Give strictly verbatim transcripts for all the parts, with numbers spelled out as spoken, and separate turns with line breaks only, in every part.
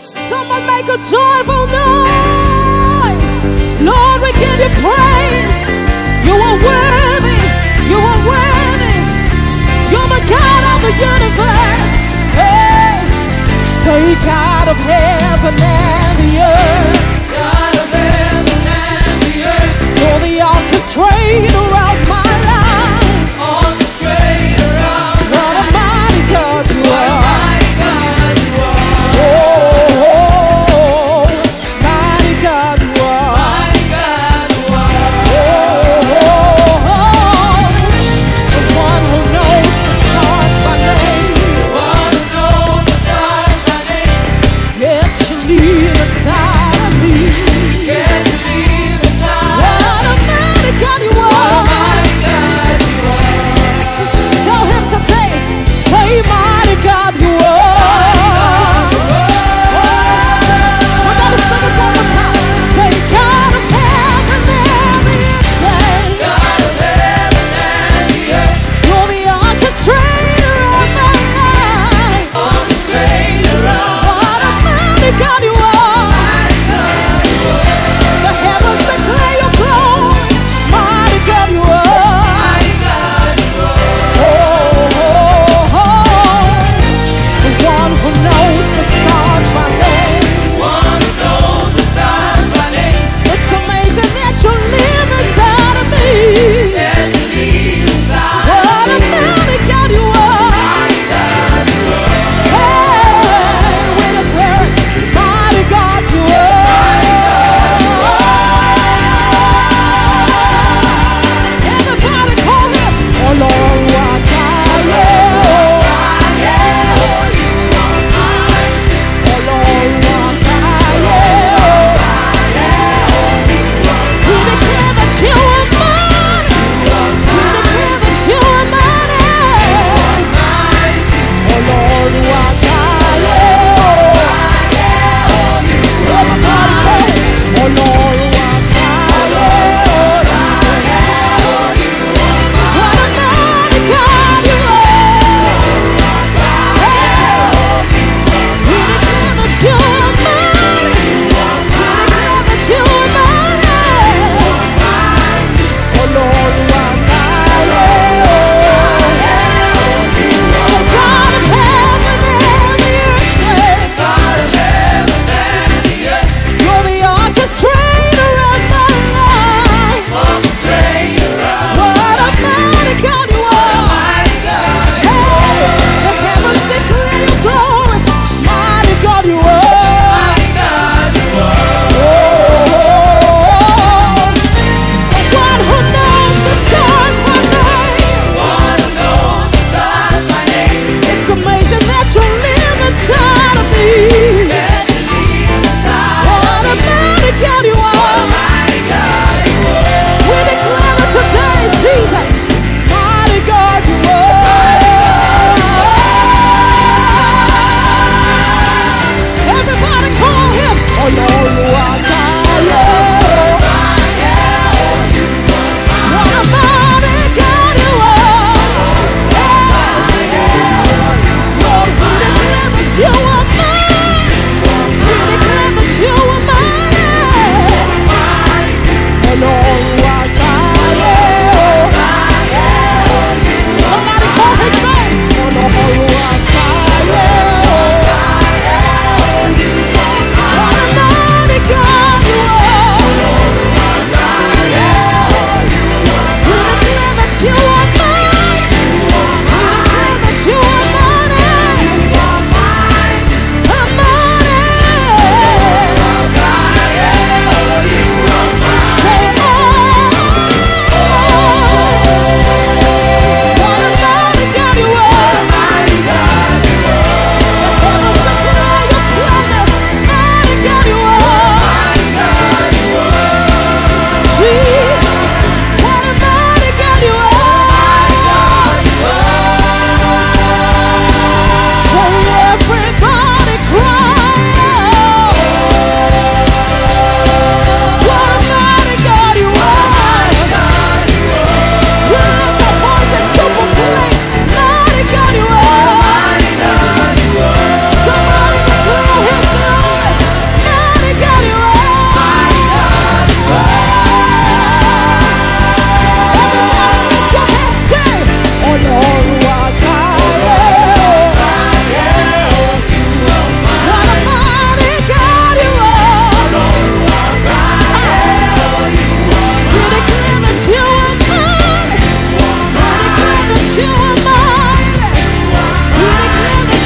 Someone make a joyful noise. Lord, we give you praise. You are worthy. You are worthy. You're the God of the universe. Hey, say God of heaven and the earth.
God of heaven and the earth.
You're the orchestrator of my life.
Orchestrator of
What a mighty God you
what a
are.
mighty God you are.
Oh, oh, oh, mighty God you are.
Mighty God you are.
Oh, oh, oh, the one who knows the stars by name.
The one who knows the stars by name.
Yet you live inside of me.
Yes, you live inside.
What a mighty God you
What a
are.
mighty God you are.
Tell him today, say mighty God you are. We're gonna sing it one more time. Say God of heaven and the earth. Say
God of heaven and the earth.
you're the orchestrator of my life.
Orchestrator of
What a mighty God you are.
mighty God you are.
The heavens declare your glory. Mighty God you are.
Mighty God you are.
Oh, oh, oh. The one who knows the stars by name.
One who knows the stars by name.
It's amazing that you live inside of me.
Yes, you live inside.
What a mighty God you are.
Mighty God you are.
Hey, we declare it. Mighty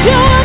you